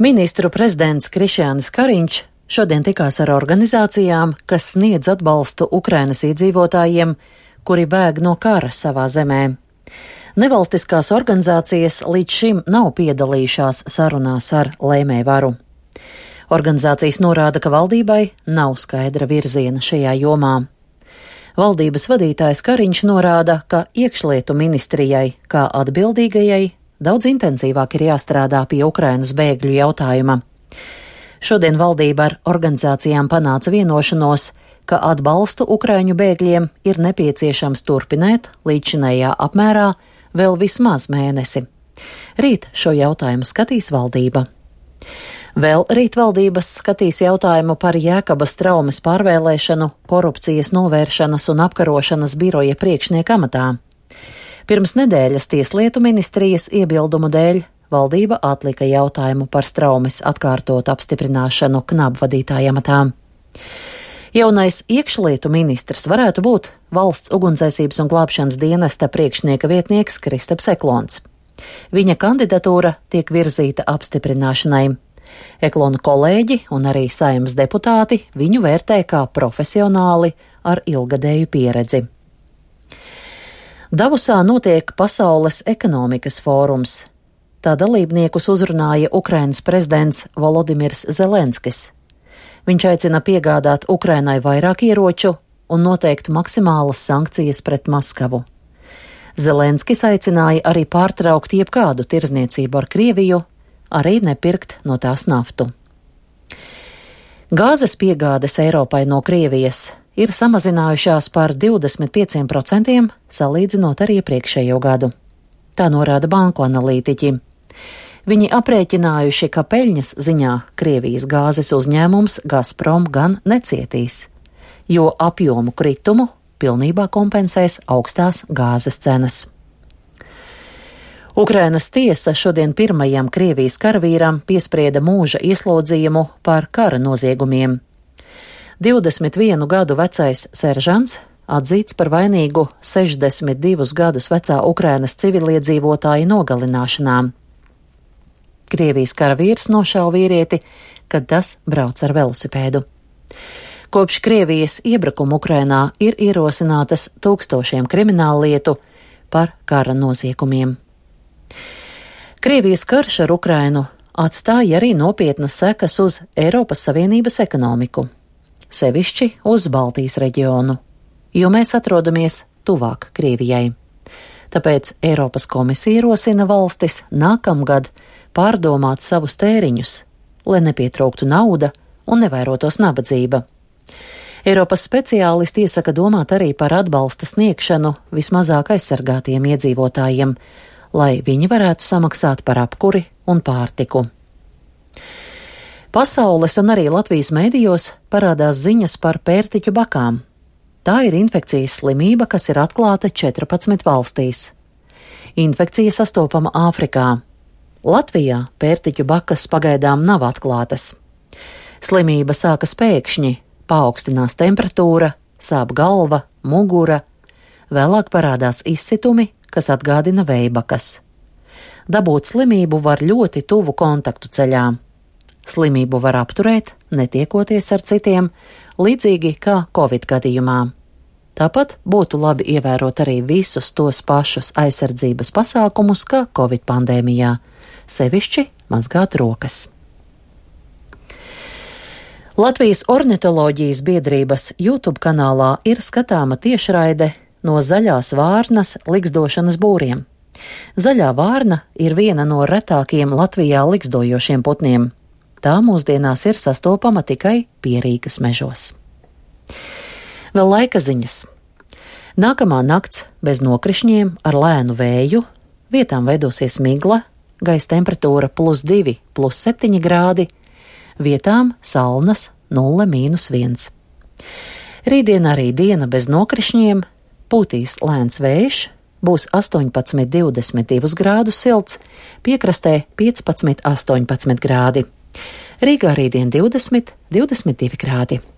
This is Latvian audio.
Ministru prezidents Krišjānis Kariņš šodien tikās ar organizācijām, kas sniedz atbalstu Ukrainas iedzīvotājiem, kuri bēg no kara savā zemē. Nevalstiskās organizācijas līdz šim nav piedalījušās sarunās ar lēmējvaru. Organizācijas norāda, ka valdībai nav skaidra virziena šajā jomā. Valdības vadītājs Kariņš norāda, ka iekšlietu ministrijai, kā atbildīgajai, daudz intensīvāk ir jāstrādā pie Ukrainas bēgļu jautājuma. Šodien valdība ar organizācijām panāca vienošanos, ka atbalstu Ukraiņu bēgļiem ir nepieciešams turpināt līdzinējā apmērā vēl vismaz mēnesi. Rīt šo jautājumu skatīs valdība. Vēl rīt valdības skatīs jautājumu par Jēkabas Traumes pārvēlēšanu korupcijas novēršanas un apkarošanas biroja priekšnieka amatā. Pirms nedēļas Tieslietu ministrijas iebildumu dēļ valdība atlika jautājumu par Straumes atkārtotu apstiprināšanu KNAB vadītāja amatā. Jaunais iekšlietu ministrs varētu būt Valsts ugunsdzēsības un glābšanas dienesta priekšnieka vietnieks Kristaps Eklons. Viņa kandidatūra tiek virzīta apstiprināšanai. Eklona kolēģi un arī Saeimas deputāti viņu vērtē kā profesionāli ar ilgadēju pieredzi. Davosā notiek Pasaules ekonomikas fórums. Tā dalībniekus uzrunāja Ukrainas prezidents Volodimirs Zelenskis. Viņš aicina piegādāt Ukrainai vairāk ieroču un noteikt maksimālas sankcijas pret Maskavu. Zelenskis aicināja arī pārtraukt jebkādu tirdzniecību ar Krieviju, arī nepirkt no tās naftu. Gāzes piegādes Eiropai no Krievijas ir samazinājušās par 25% salīdzinot ar iepriekšējo gadu. Tā norāda banku analītiķi. Viņi aprēķinājuši, ka peļņas ziņā Krievijas gāzes uzņēmums Gazprom gan necietīs, jo apjomu kritumu pilnībā kompensēs augstās gāzes cenas. Ukrainas tiesa šodien pirmajam Krievijas karavīram piesprieda mūža ieslodzījumu par kara noziegumiem. 21 gadu vecais seržants atzīts par vainīgu 62 gadus vecā Ukrainas civiliedzīvotāja nogalināšanā. Krievijas karavīrs nošauja vīrieti, kad tas brauc ar velosipēdu. Kopš Krievijas iebrukuma Ukrainā ir ierosinātas tūkstošiem krimināllietu par kara noziegumiem. Krievijas karš ar Ukrainu atstāja arī nopietnas sekas uz Eiropas Savienības ekonomiku, sevišķi uz Baltijas reģionu, jo mēs atrodamies tuvāk Krievijai. Tāpēc Eiropas komisija rosina valstis nākamgad pārdomāt savus tēriņus, lai nepietrūktu nauda un nevairotos nabadzība. Eiropas speciālisti iesaka domāt arī par atbalsta sniegšanu vismazāk aizsargātiem iedzīvotājiem, lai viņi varētu samaksāt par apkuri un pārtiku. Pasaules un arī Latvijas mēdījos parādās ziņas par pērtiķu bakām. Tā ir infekcijas slimība, kas ir atklāta 14 valstīs. Infekcija sastopama Āfrikā. Latvijā pērtiķu bakas pagaidām nav atklātas. Slimība sākas pēkšņi, paaugstinās temperatūra, sāp galva, mugura, vēlāk parādās izsitumi, kas atgādina vējbakas. Dabūt slimību var ļoti tuvu kontaktu ceļā. Slimību var apturēt, netiekoties ar citiem, līdzīgi kā Covid gadījumā. Tāpat būtu labi ievērot arī visus tos pašus aizsardzības pasākumus, kā Covid pandēmijā, sevišķi mazgāt rokas. Latvijas ornitoloģijas biedrības YouTube kanālā ir skatāma tiešraide no zaļās vārnas ligzdošanas būriem. Zaļā vārna ir viena no retākiem Latvijā ligzdojošiem putniem. Tā mūsdienās ir sastopama tikai Pierīgas mežos. Vēl laika ziņas. Nākamā nakts bez nokrišņiem ar lēnu vēju, vietām veidosies migla, gaisa temperatūra +2, +7 grādi, vietām salnas 0–1. Rītdien arī diena bez nokrišņiem, pūtīs lēns vējš, būs 18–22 grādus silts, piekrastē 15–18 grādi. Rīgā rītdien 20–22 grādi.